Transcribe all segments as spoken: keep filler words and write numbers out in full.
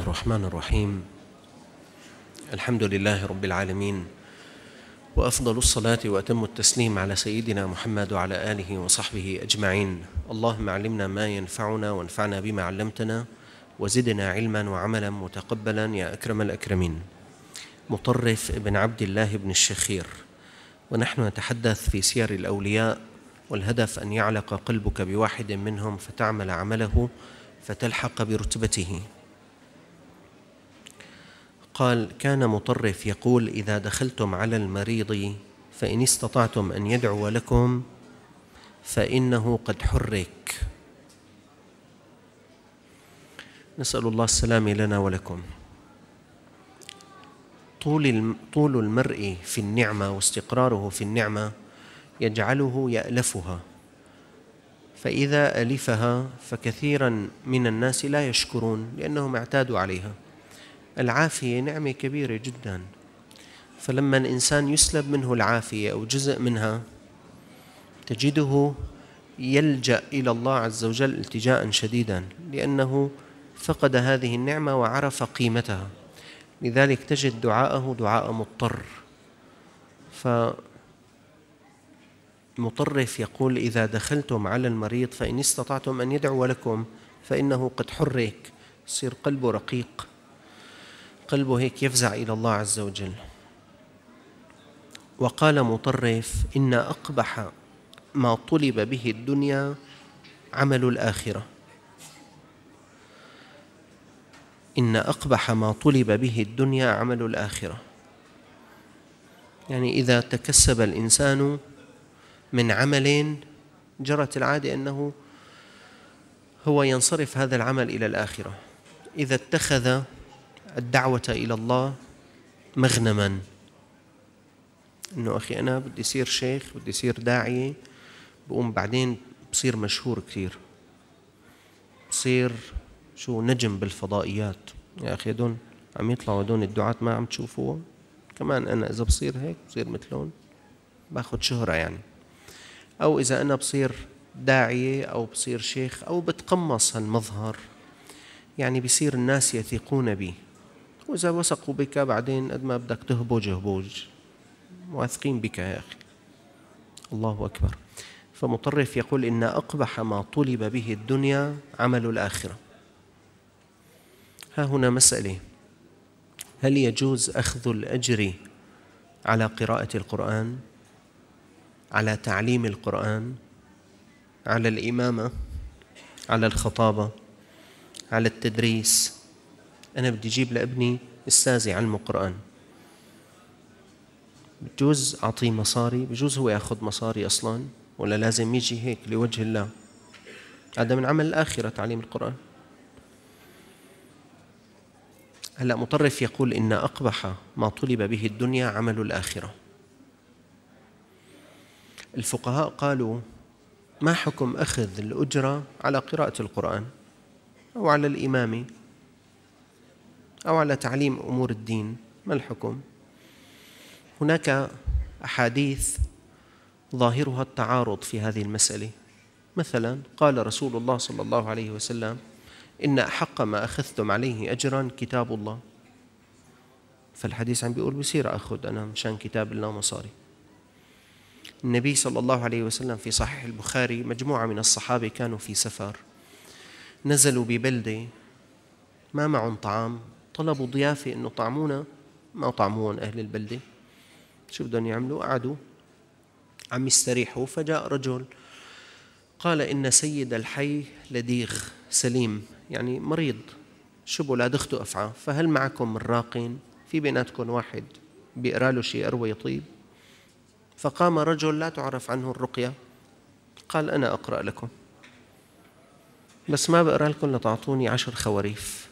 الرحمن الرحيم. الحمد لله رب العالمين، وأفضل الصلاة وأتم التسليم على سيدنا محمد وعلى آله وصحبه أجمعين. اللهم علمنا ما ينفعنا وانفعنا بما علمتنا وزدنا علما وعملا متقبلا يا أكرم الأكرمين. مطرف بن عبد الله بن الشخير، ونحن نتحدث في سير الأولياء، والهدف أن يعلق قلبك بواحد منهم فتعمل عمله فتلحق برتبته. قال: كان مطرف يقول: إذا دخلتم على المريض فإن استطعتم أن يدعو لكم فإنه قد حرك. نسأل الله السلام لنا ولكم. طول طول المرء في النعمة واستقراره في النعمة يجعله يألفها، فإذا ألفها فكثيرا من الناس لا يشكرون لأنهم اعتادوا عليها. العافية نعمة كبيرة جدا، فلما الإنسان يسلب منه العافية أو جزء منها تجده يلجأ إلى الله عز وجل التجاء شديدا، لأنه فقد هذه النعمة وعرف قيمتها. لذلك تجد دعاءه دعاء مضطر. فمطرف يقول: إذا دخلتم على المريض فإن استطعتم أن يدعو لكم فإنه قد حرك. يصير قلبه رقيق، قلبه هيك يفزع إلى الله عز وجل. وقال مطرف: إن أقبح ما طلب به الدنيا عمل الآخرة. إن أقبح ما طلب به الدنيا عمل الآخرة، يعني إذا تكسب الإنسان من عمل جرت العادة أنه هو ينصرف هذا العمل إلى الآخرة. إذا اتخذ الدعوة إلى الله مغنما، إنه أخي أنا بدي أصير شيخ، بدي أصير داعية، بقوم بعدين بصير مشهور كثير، بصير شو نجم بالفضائيات. يا أخي دون عم يطلعوا دون الدعاة ما عم تشوفوه، كمان أنا إذا بصير هيك بصير مثلهم، باخد شهرة يعني. أو إذا أنا بصير داعية أو بصير شيخ أو بتقمص هالمظهر، يعني بصير الناس يثقون بي، وإذا وثقوا بك بعدين قد ما بدك تهبج هبوج، واثقين بك يا أخي. الله أكبر. فمطرف يقول: إن أقبح ما طلب به الدنيا عمل الآخرة. ها هنا مسألة: هل يجوز أخذ الأجر على قراءة القرآن، على تعليم القرآن، على الإمامة، على الخطابة، على التدريس؟ أنا بدي أجيب لابني أستاذ يعلمه قرآن، بجوز أعطيه مصاري؟ بجوز هو يأخذ مصاري أصلاً، ولا لازم يجي هيك لوجه الله؟ هذا من عمل الآخرة تعليم القرآن. هلأ مطرف يقول: إن أقبح ما طلب به الدنيا عمل الآخرة. الفقهاء قالوا: ما حكم أخذ الأجرة على قراءة القرآن أو على الإمامة أو على تعليم أمور الدين؟ ما الحكم؟ هناك أحاديث ظاهرها التعارض في هذه المسألة. مثلا قال رسول الله صلى الله عليه وسلم: إن أحق ما أخذتم عليه أجرا كتاب الله. فالحديث عم بيقول بصير أخذ أنا مشان كتاب الله مصاري. النبي صلى الله عليه وسلم في صحيح البخاري: مجموعة من الصحابة كانوا في سفر، نزلوا ببلدة ما معهم طعام، طلبوا ضيافة إنه طعمونا، ما طعموهم أهل البلدة. شو بدهم يعملوا؟ قعدوا عم يستريحوا، فجاء رجل قال: إن سيد الحي لديغ سليم، يعني مريض شبه لا دخته أفعى، فهل معكم من راق؟ في بيناتكم واحد بيقرأ له شيء أروى يطيب؟ فقام رجل لا تعرف عنه الرقية، قال: أنا أقرأ لكم، بس ما بقرأ لكم لتعطوني عشر خواريف،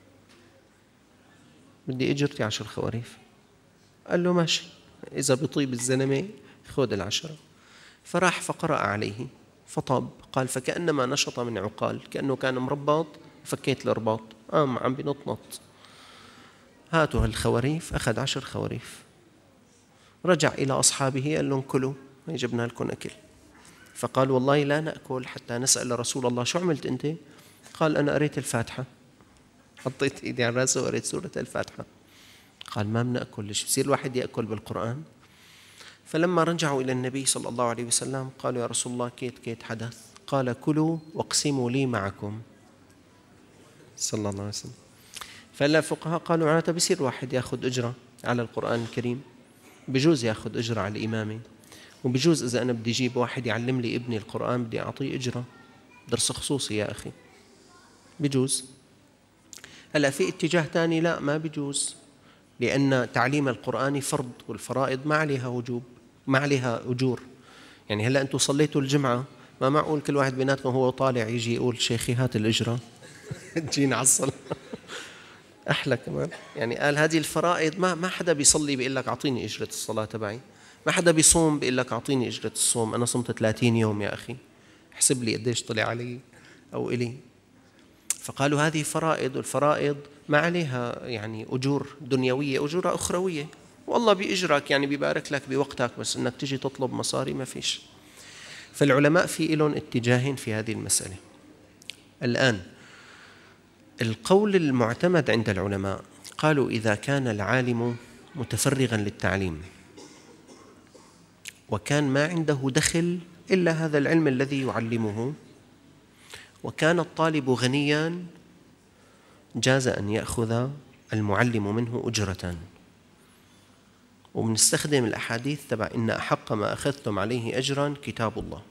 بدي إجرتي عشر خواريف. قال له: ماشي، إذا بطيب الزلمة خذ العشرة. فراح فقرأ عليه فطاب. قال: فكأنما نشط من عقال، كأنه كان مرباط، فكيت الرباط، قام عم بنطنط. هاتوا هالخواريف، أخذ عشر خواريف. رجع إلى أصحابه قال لهم: كلوا، ما جبنا لكم أكل. فقال: والله لا نأكل حتى نسأل رسول الله. شو عملت أنت؟ قال: أنا قريت الفاتحة. حطيت إيدي على رأسه وقريت سورة الفاتحة. قال ما بنأكل، بصير الواحد يأكل بالقرآن؟ فلما رجعوا إلى النبي صلى الله عليه وسلم قالوا يا رسول الله كيت كيت حدث؟ قال كلوا واقسموا لي معكم صلى الله عليه وسلم. فلا الفقهاء قالوا معناتها بصير واحد يأخذ أجرة على القرآن الكريم، بجوز يأخذ أجرة على الإمامة، وبجوز إذا أنا بدي أجيب واحد يعلم لي ابني القرآن بدي أعطيه أجرة، درس خصوصي يا أخي، بجوز. هلأ في اتجاه ثاني لا ما بجوز، لأن تعليم القرآن فرض، والفرائض ما عليها وجوب، ما عليها أجور. يعني هلأ أنتم صليتوا الجمعة، ما معقول كل واحد بيناتكم هو طالع يجي يقول شيخي هات الأجرة تجينا على الصلاة. أحلى كمان، يعني قال هذه الفرائض ما ما حدا بيصلي بيقول لك أعطيني أجرة الصلاة تبعي، ما حدا بيصوم بيقول لك أعطيني أجرة الصوم، أنا صمت ثلاثين يوم يا أخي احسب لي قديش طلع علي أو إلي. فقالوا هذه فرائض، والفرائض ما عليها يعني أجور دنيوية، أجور أخروية، والله بيأجرك يعني بيبارك لك بوقتك، بس إنك تجي تطلب مصاري ما فيش. فالعلماء في لهم اتجاهين في هذه المسألة. الآن القول المعتمد عند العلماء قالوا إذا كان العالم متفرغا للتعليم وكان ما عنده دخل إلا هذا العلم الذي يعلمه، وكان الطالب غنيا، جاز أن يأخذ المعلم منه أجرة. وبنستخدم الأحاديث تبع إن أحق ما أخذتم عليه أجرا كتاب الله.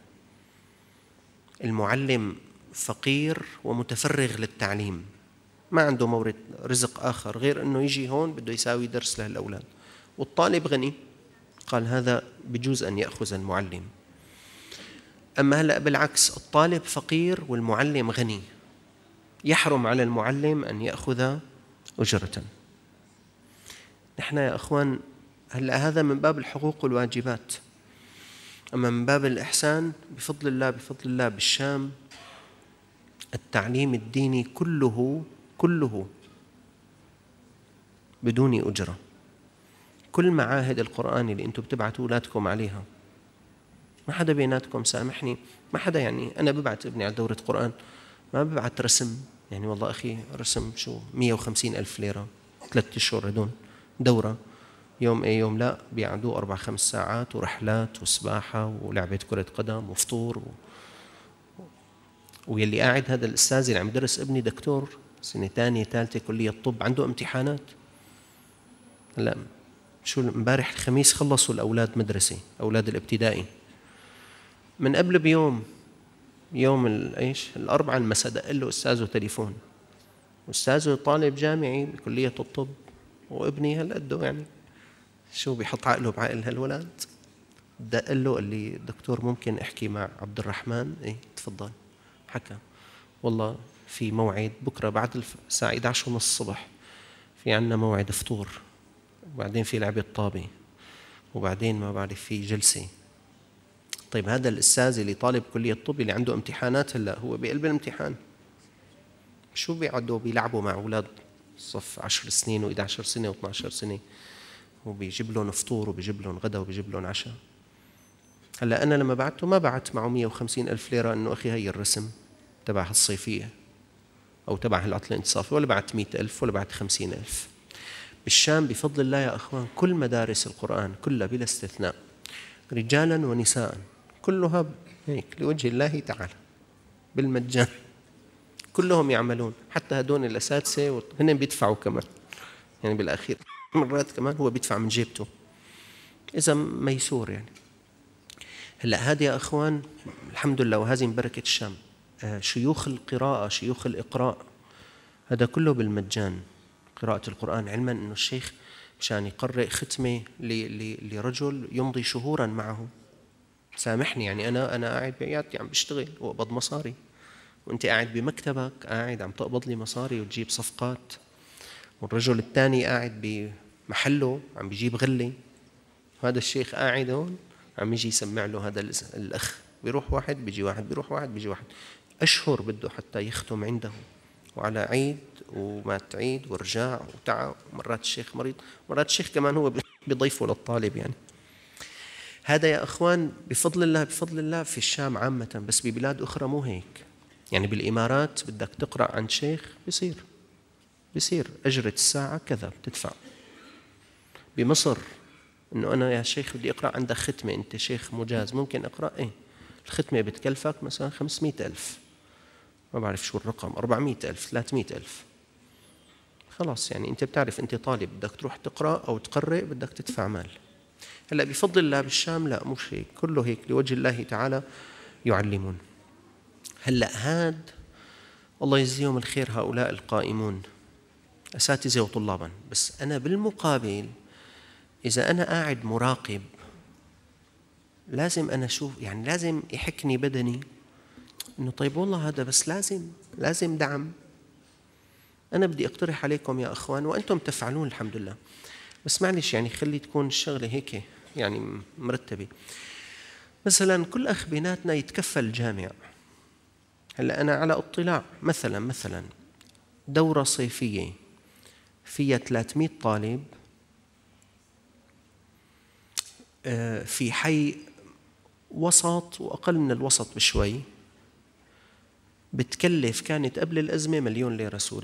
المعلم فقير ومتفرغ للتعليم، ما عنده مورد رزق آخر غير أنه يجي هون بده يساوي درس للأولاد، والطالب غني، قال هذا بجوز أن يأخذ المعلم. أما هلأ بالعكس، الطالب فقير والمعلم غني، يحرم على المعلم أن يأخذ أجرة. نحن يا أخوان هلأ هذا من باب الحقوق والواجبات. أما من باب الإحسان بفضل الله بفضل الله بالشام التعليم الديني كله كله بدون أجرة. كل معاهد القرآن اللي أنتم بتبعتوا أولادكم عليها ما حدا بيناتكم سامحني، ما حدا، يعني أنا ببعت ابني على دورة قرآن ما ببعت رسم، يعني والله أخي رسم شو مية وخمسين ألف ليرة ثلاثة أشهر هدون دورة، يوم أي يوم لا بيعدوا أربع خمس ساعات ورحلات وسباحة ولعبة كرة قدم وفطور و... ويلي قاعد هذا الأستاذ اللي عم يدرس ابني دكتور سنة ثانية ثالثة كلية طب، عنده امتحانات. هلا شو امبارح الخميس خلصوا الأولاد مدرسة، أولاد الابتدائي، من قبل بيوم يوم ايش الأربعاء المساء دق له أستاذه تليفون، أستاذه طالب جامعي بكلية الطب، وابني هالقده يعني شو بيحط عقله بعقل هالولد، دق له قال لي دكتور ممكن أحكي مع عبد الرحمن؟ إيه تفضل. حكى والله في موعد بكرة بعد الساعة إحدى عشر ونص الصبح في عنا موعد فطور، وبعدين في لعبة طابة، وبعدين ما بعرف في جلسة. طيب هذا الأستاذ اللي طالب كلية الطب اللي عنده امتحانات هلا هو بقلب الامتحان، شو بيقعدوا بيلعبوا مع أولاد صف عشر سنين وإحدى عشر سنة واثنى عشر سنة، وبيجيب لهم فطور وبيجيب لهم غدا وبيجيب لهم عشاء. هلا أنا لما بعته ما بعت معه مية وخمسين ألف ليرة إنه أخي هي الرسم تبع الصيفية أو تبع العطلة الانتصافية، ولا بعت مئة ألف ولا بعت خمسين ألف. بالشام بفضل الله يا أخوان كل مدارس القرآن كلها بلا استثناء رجالا ونساء كلها هيك لوجه الله تعالى بالمجان، كلهم يعملون، حتى هدول الأساتذة هن بيدفعوا كمان، يعني بالأخير مرات كمان هو بيدفع من جيبته إذا ميسور يعني. هلأ هذه يا أخوان الحمد لله وهذه من بركة الشام، شيوخ القراءة شيوخ الإقراء هذا كله بالمجان، قراءة القرآن، علما أنه الشيخ مشان يقرأ ختمة لرجل يمضي شهورا معه. سامحني يعني أنا أنا قاعد بعيادتي عم بشتغل وأقبض مصاري، وأنت قاعد بمكتبك قاعد عم تقبض لي مصاري وتجيب صفقات، والرجل الثاني قاعد بمحله عم بيجيب غلة، وهذا الشيخ قاعد هون عم يجي يسمع له هذا الأخ، بيروح واحد بيجي واحد بيروح واحد بيجي واحد، أشهر بده حتى يختم عنده، وعلى عيد ومات عيد ورجع وتعب، مرات الشيخ مريض، مرات الشيخ كمان هو بيضيفه للطالب يعني. هذا يا أخوان بفضل الله بفضل الله في الشام عامة، بس ببلاد أخرى مو هيك، يعني بالإمارات بدك تقرأ عن شيخ بيصير بصير أجرة الساعة كذا بتدفع. بمصر إنه أنا يا شيخ بدي أقرأ عندك ختمة، أنت شيخ مجاز ممكن أقرأ؟ إيه، الختمة بتكلفك مثلا خمسمائة ألف، ما بعرف شو الرقم، أربعمائة ألف، ثلاثمائة ألف. خلاص يعني أنت بتعرف أنت طالب بدك تروح تقرأ أو تقرأ بدك تدفع مال. هلأ بفضل الله بالشام لا، مش هيك، كله هيك لوجه الله تعالى يعلمون. هلأ هاد الله يجزيهم الخير هؤلاء القائمون أساتذة وطلابا، بس أنا بالمقابل إذا أنا قاعد مراقب لازم أنا أشوف، يعني لازم يحكني بدني إنه طيب والله هذا بس لازم لازم دعم. أنا بدي أقترح عليكم يا أخوان وأنتم تفعلون الحمد لله، بس معلش يعني خلي تكون الشغلة هيك يعني مرتبة. مثلا كل أخ بيناتنا يتكفل الجامع. هلأ أنا على اطلاع مثلا مثلا دورة صيفية فيها ثلاثمائة طالب في حي وسط وأقل من الوسط بشوي، بتكلف كانت قبل الأزمة مليون ليرة سوري.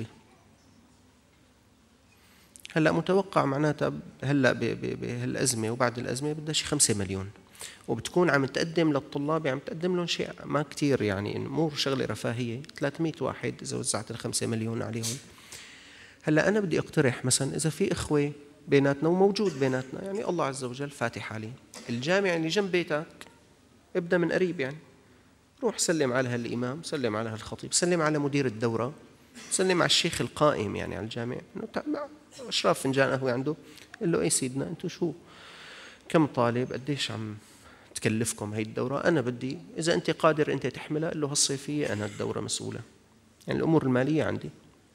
هلأ متوقع معناتها هلأ بهالأزمة وبعد الأزمة بدها شي خمسة مليون، وبتكون عم تقدم للطلاب، عم تقدم لهم شيء ما كتير يعني مو شغلة رفاهية، ثلاثمائة واحد إذا وزعت الخمسة مليون عليهم. هلأ أنا بدي أقترح مثلا إذا في إخوة بيناتنا وموجود بيناتنا يعني الله عز وجل فاتح عليه، الجامع اللي جنب بيتك ابدأ من قريب، يعني روح سلم على هالإمام، سلم على هالخطيب، سلم على مدير الدورة، سلم على الشيخ القائم يعني على الجامع، إنه أشراف فنجان قهوة عنده، قل له إيه سيدنا أنتوا شو كم طالب قديش عم تكلفكم هاي الدورة، أنا بدي إذا أنت قادر أنت تحملها، قل له هالصيفية أنا الدورة مسؤولة، يعني الأمور المالية عندي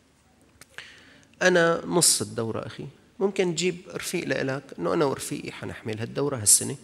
أنا نص الدورة أخي، ممكن تجيب رفيق لإلك إنه أنا ورفيقي حنحمل هالدورة هالسنة،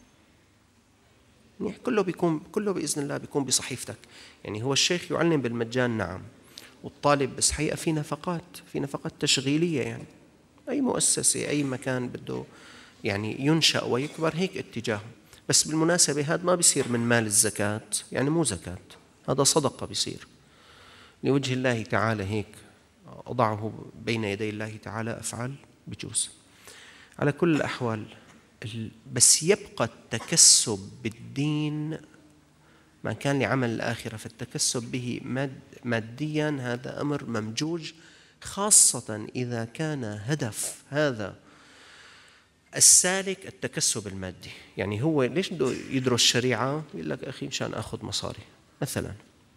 يعني كله بيكون كله بإذن الله بيكون بصحيفتك. يعني هو الشيخ يعلم بالمجان نعم، والطالب بس حقيقة في نفقات في نفقات تشغيلية، يعني أي مؤسسة أي مكان بده يعني ينشأ ويكبر هيك اتجاهه. بس بالمناسبة هذا ما بيصير من مال الزكاة، يعني مو زكاة، هذا صدقة بيصير لوجه الله تعالى، هيك أضعه بين يدي الله تعالى أفعال بجوز. على كل الأحوال بس يبقى التكسب بالدين ما كان لعمل الآخرة، فالتكسب به ماديا هذا أمر ممجوج، خاصة إذا كان هدف هذا السالك التكسب المادي. يعني هو ليش بده يدرس شريعة؟ يقول لك أخي مشان أخذ مصاري مثلا.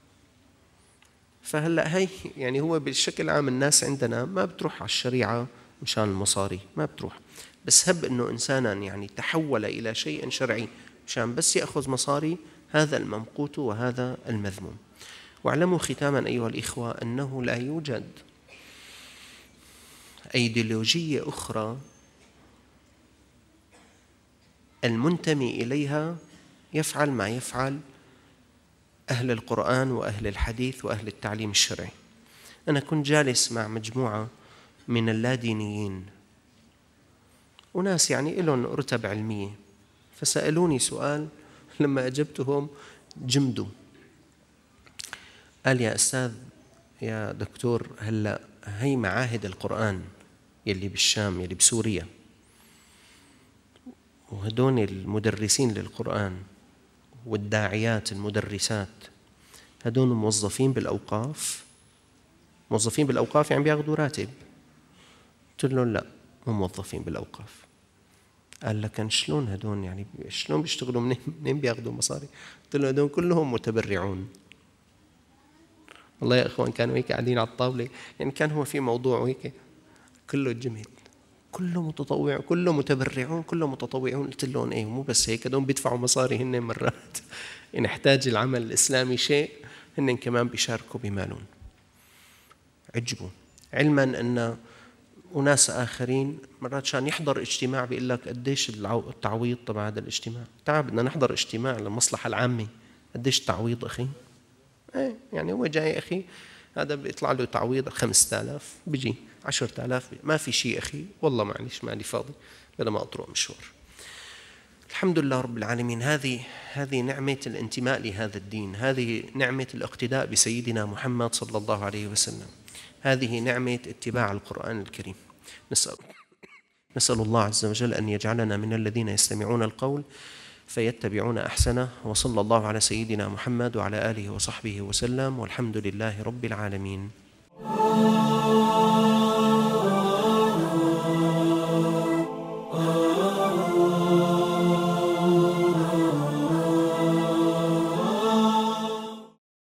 فهلأ هي يعني هو بشكل عام الناس عندنا ما بتروح على الشريعة مشان المصاري، ما بتروح، بس هب أنه إنسانا يعني تحول إلى شيء شرعي مشان بس يأخذ مصاري، هذا الممقوت وهذا المذموم. واعلموا ختاما أيها الإخوة أنه لا يوجد أيديولوجية أخرى المنتمي إليها يفعل ما يفعل أهل القرآن وأهل الحديث وأهل التعليم الشرعي. أنا كنت جالس مع مجموعة من اللادينيين وناس يعني لهم رتب علمية، فسألوني سؤال لما أجبتهم جمدوا. قال يا أستاذ يا دكتور هلأ هي معاهد القرآن يلي بالشام يلي بسوريا، وهدون المدرسين للقرآن والداعيات المدرسات هدون موظفين بالأوقاف؟ موظفين بالأوقاف يعني بياخذوا راتب؟ قلت لهم لا مو موظفين بالأوقاف. قال لكن شلون هدون يعني شلون بيشتغلوا، منين منين بياخذوا مصاري؟ قلت له هدون كلهم متبرعون. والله يا اخوان كانوا هيك قاعدين على الطاوله، يعني كان هو في موضوع هيك كله جميل، كله متطوع، كله متبرعون، كله متطوعون. قلت لهم ايه مو بس هيك، هدول بيدفعوا مصاري هن مرات ان احتاج العمل الاسلامي شيء هن كمان بيشاركوا بمالهم. عجبوا علما ان وناس آخرين مرات شان يحضر اجتماع بيقول لك قديش التعويض تبع هذا الاجتماع، تعال بدنا نحضر اجتماع للمصلحة العامة، قديش التعويض أخي؟ ايه يعني هو جاي أخي هذا بيطلع له تعويض خمسة آلاف، بيجي عشرة آلاف، ما في شيء أخي والله معلش مالي فاضي بدل ما أطرق مشوار. الحمد لله رب العالمين. هذه هذه نعمة الانتماء لهذا الدين، هذه نعمة الاقتداء بسيدنا محمد صلى الله عليه وسلم، هذه نعمة اتباع القرآن الكريم. نسأل نسأل الله عز وجل أن يجعلنا من الذين يستمعون القول فيتبعون أحسنه. وصلى الله على سيدنا محمد وعلى آله وصحبه وسلم، والحمد لله رب العالمين.